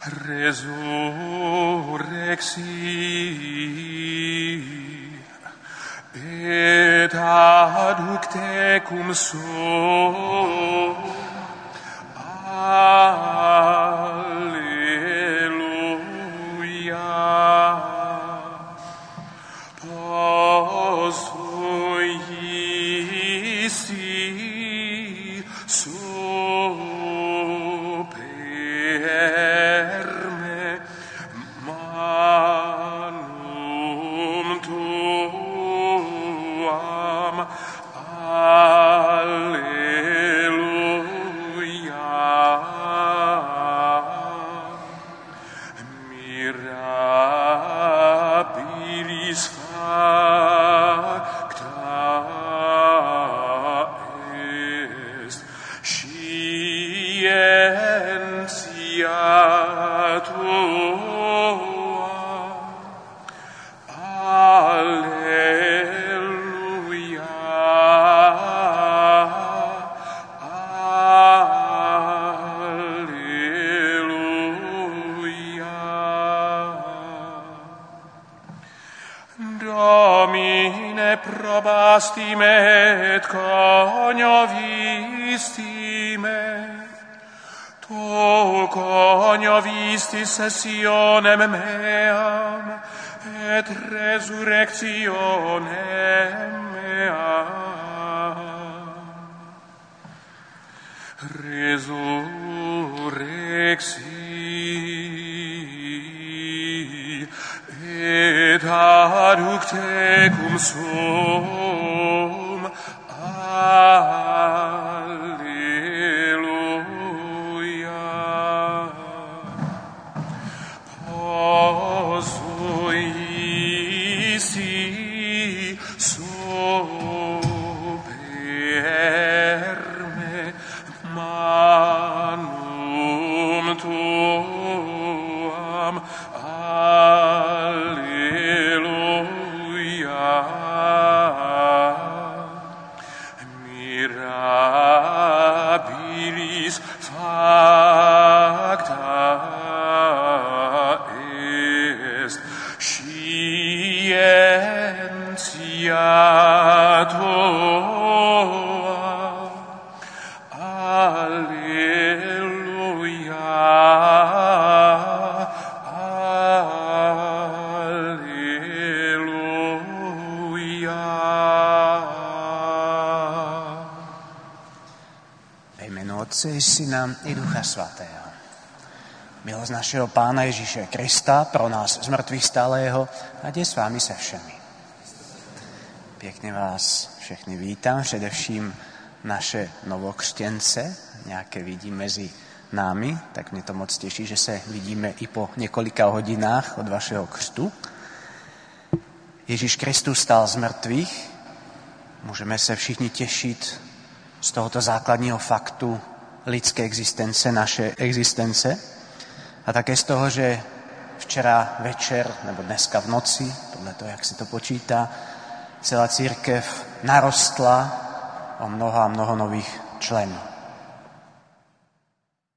resurrexit et aducte cum sum. Alleluia. Posuisi super me manum tuam. Alleluia. Mirabilis facta est scientia tua. Alleluia. Domine probasti me et coniovisti me. Tu coniovisti sessionem meam et resurrectionem meam. Resurrexit et aducte cum sum. Alleluia. Posuisi super me manum tuam. Mirabilis facta est scientia tua. Alleluia. Otce i Syna i Ducha Svatého. Milosť našeho Pána Ježíše Krista, pro nás z mŕtvych stálého, a je s vámi se všemi. Pěkně vás všechny vítám, především naše novokřtěnce, nějaké vidím mezi námi, tak mě to moc těší, že se vidíme i po několika hodinách od vašeho křtu. Ježíš Kristus stál z mrtvých, můžeme se všichni těšit z tohoto základního faktu lidské existence, naše existence, a také z toho, že včera večer, nebo dneska v noci, podle toho, jak se to počítá, celá církev narostla o mnoho a mnoho nových členů.